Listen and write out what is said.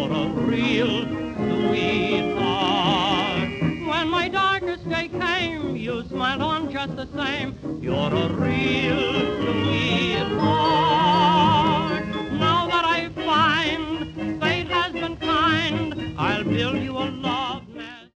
you're a real sweetheart. When my darkest day came, you smiled on just the same. You're a real